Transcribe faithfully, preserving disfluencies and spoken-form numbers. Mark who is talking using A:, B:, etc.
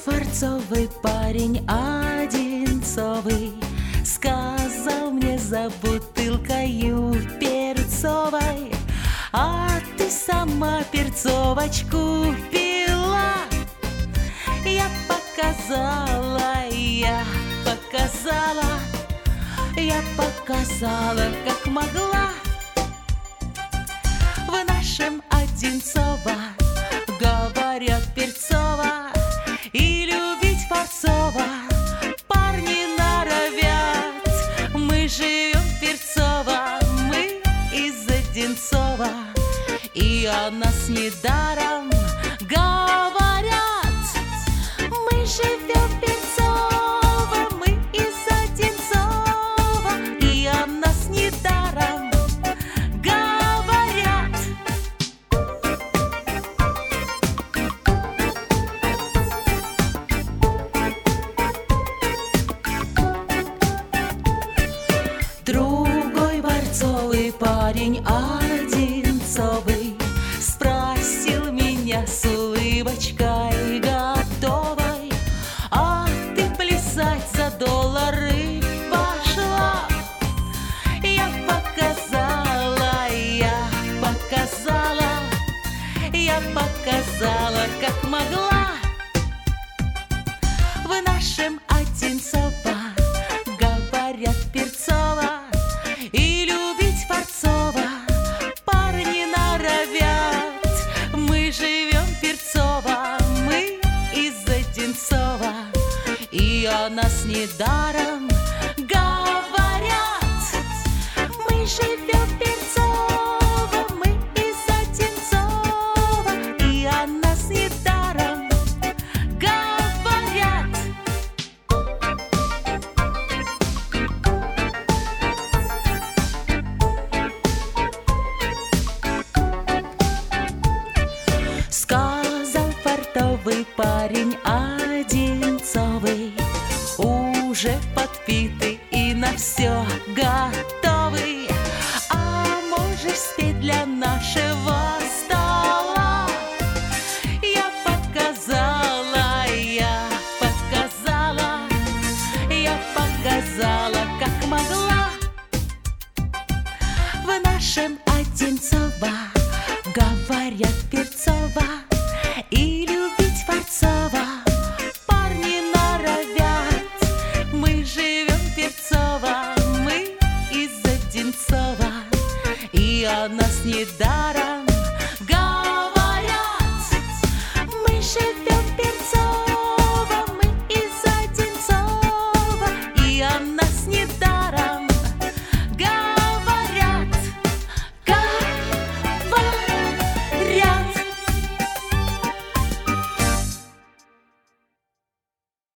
A: Фарцовый парень Одинцовый сказал мне за бутылкою перцовой: а ты сама перцовочку пила? Я показала, я показала, я показала, как могла. В нашем Одинцово говорят перцово, и любить Фарцово парни норовят. Мы живем перцово, мы из Одинцова, и о нас недаром говорят. Мы живем перцово, мы из Одинцова, и о нас недаром говорят. Другой борцовый парень Одинцовый спросил меня с улыбочкой готовой: а ты плясать за доллары пошла? Я показала, я показала, я показала, как могла. В нашем Одинцово говорят перцово, и любить Фарцово парни норовят. Мы живем перцово, мы из Одинцова, и о нас недаром говорят. Мы живем перцово, мы из Одинцова, и о нас недаром говорят. Сказал фартовый парень Одинцовый, уже подпитый и на все готовый: а можешь спеть для нашего стола? Я показала, я показала, я показала, как могла. В нашем Одинцово говорят перцово, и любить Фарцово парни норовят. Мы живем перцово, мы из Одинцова, и о нас недаром